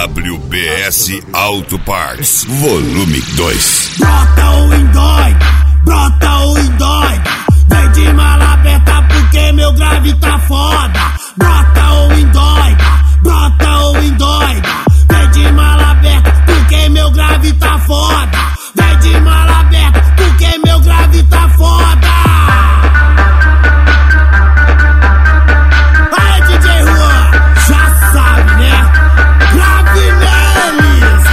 WBS Auto Parts, volume 2. Brota ou endoida, brota ou endoida. Vem de mala aberta porque meu grave tá foda. Brota ou endoida, brota ou endoida. Vem de mala aberta porque meu grave tá foda. Vem de mala aberta porque meu grave tá foda. Aí DJ Juan, já sabe né? Grave neles.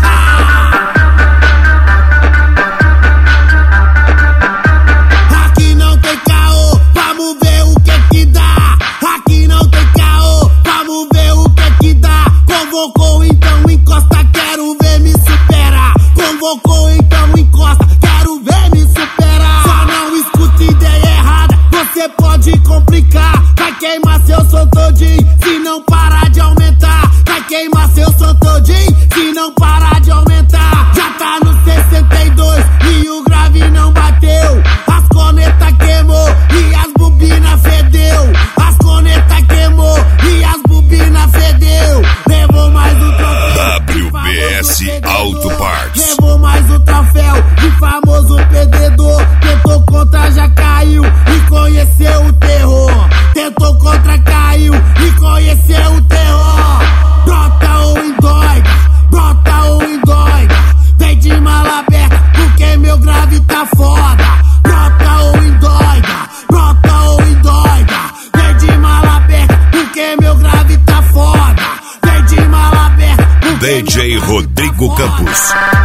Aqui não tem caô, vamos ver o que dá. Aqui não tem caô, vamos ver o que dá. Convocou então encosta, quero ver me superar. Convocou então encosta, quero ver me superar. Só não escute ideia errada, você pode complicar. Vai queimar seu som todinho, se não parar de aumentar. Vai queimar seu som todinho, se não parar de aumentar. Já tá no 62 e o grave não bateu. As cornetas queimou e as bobinas fedeu. As cornetas queimou e as bobinas fedeu. Levou mais um troféu WBS Auto Parts. Levou mais um troféu de famoso perdedor. Tentou contra, já caiu e conheceu o terror. Tentou contra, caiu e conheceu o terror. Brota ou endoida, brota ou endoida. Vem de mala aberta porque meu grave tá foda. Brota ou endoida, brota ou endoida. Vem de mala aberta porque meu grave tá foda. Vem de mala aberta porque DJ Rodrigo Campos.